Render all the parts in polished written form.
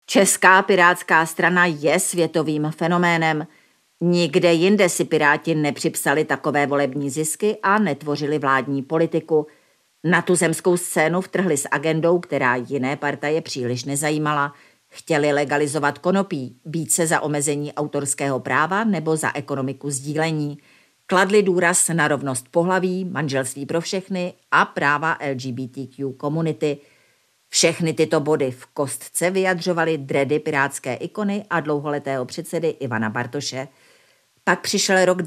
Česká pirátská strana je světovým fenoménem. Nikde jinde si Piráti nepřipsali takové volební zisky a netvořili vládní politiku. Na tuzemskou scénu vtrhli s agendou, která jiné partaje příliš nezajímala. Chtěli legalizovat konopí, být se za omezení autorského práva nebo za ekonomiku sdílení. Kladli důraz na rovnost pohlaví, manželství pro všechny a práva LGBTQ komunity. Všechny tyto body v kostce vyjadřovaly dredy pirátské ikony a dlouholetého předsedy Ivana Bartoše. Pak přišel rok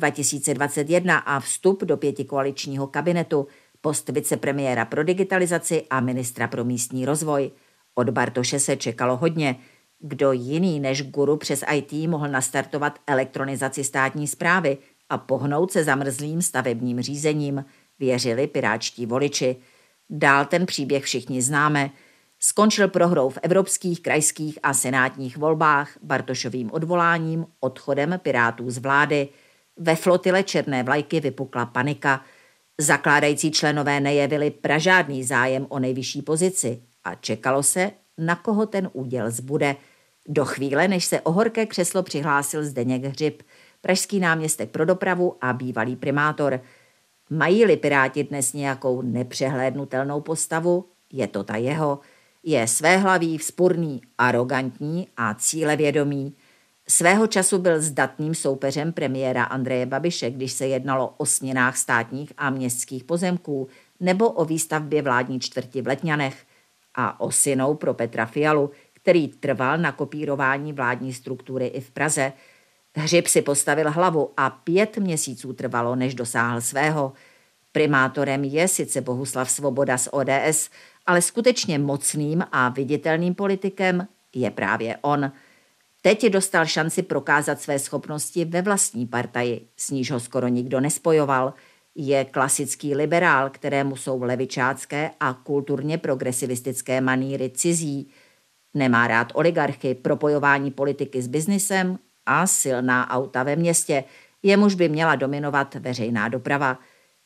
2021 a vstup do pětikoaličního kabinetu, post vicepremiéra pro digitalizaci a ministra pro místní rozvoj. Od Bartoše se čekalo hodně. Kdo jiný než guru přes IT mohl nastartovat elektronizaci státní správy a pohnout se zamrzlým stavebním řízením, věřili pirátští voliči. Dál ten příběh všichni známe. Skončil prohrou v evropských, krajských a senátních volbách, Bartošovým odvoláním, odchodem Pirátů z vlády. Ve flotile černé vlajky vypukla panika. Zakládající členové nejevili pražádný zájem o nejvyšší pozici a čekalo se, na koho ten úděl zbude. Do chvíle, než se o horké křeslo přihlásil Zdeněk Hřib, pražský náměstek pro dopravu a bývalý primátor. Mají-li Piráti dnes nějakou nepřehlédnutelnou postavu, je to ta jeho. Je svéhlavý, vzpurný, arogantní a cílevědomý. Svého času byl zdatným soupeřem premiéra Andreje Babiše, když se jednalo o směnách státních a městských pozemků nebo o výstavbě vládní čtvrti v Letňanech a osinou pro Petra Fialu, který trval na kopírování vládní struktury i v Praze. Hřib si postavil hlavu a 5 měsíců trvalo, než dosáhl svého. Primátorem je sice Bohuslav Svoboda z ODS, ale skutečně mocným a viditelným politikem je právě on. Teď dostal šanci prokázat své schopnosti ve vlastní partaji, s níž ho skoro nikdo nespojoval. Je klasický liberál, kterému jsou levičácké a kulturně progresivistické maníry cizí. Nemá rád oligarchy, propojování politiky s biznisem a silná auta ve městě, jemuž by měla dominovat veřejná doprava.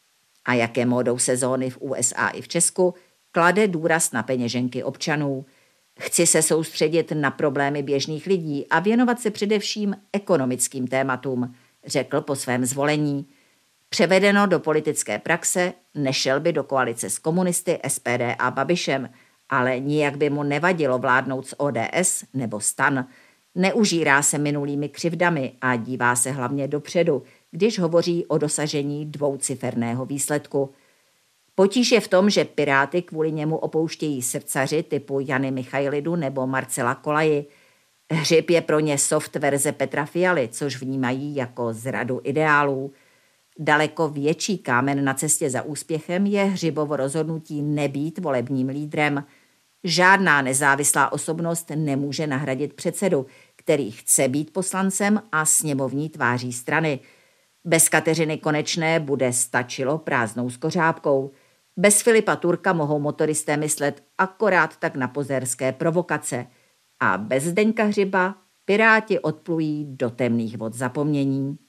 A jak je módou sezóny v USA i v Česku, klade důraz na peněženky občanů. Chci se soustředit na problémy běžných lidí a věnovat se především ekonomickým tématům, řekl po svém zvolení. Převedeno do politické praxe, nešel by do koalice s komunisty, SPD a Babišem, ale nijak by mu nevadilo vládnout s ODS nebo STAN. Neužírá se minulými křivdami a dívá se hlavně dopředu, když hovoří o dosažení dvouciferného výsledku. Potíž je v tom, že Piráty kvůli němu opouštějí srdcaři typu Jany Michailidu nebo Marcela Kolaji. Hřib je pro ně soft verze Petra Fialy, což vnímají jako zradu ideálů. Daleko větší kámen na cestě za úspěchem je Hřibovo rozhodnutí nebýt volebním lídrem. Žádná nezávislá osobnost nemůže nahradit předsedu, který chce být poslancem a sněmovní tváří strany. Bez Kateřiny Konečné bude stačilo prázdnou skořápkou. Bez Filipa Turka mohou motoristé myslet akorát tak na pozérské provokace. A bez Zdeňka Hřiba Piráti odplují do temných vod zapomnění.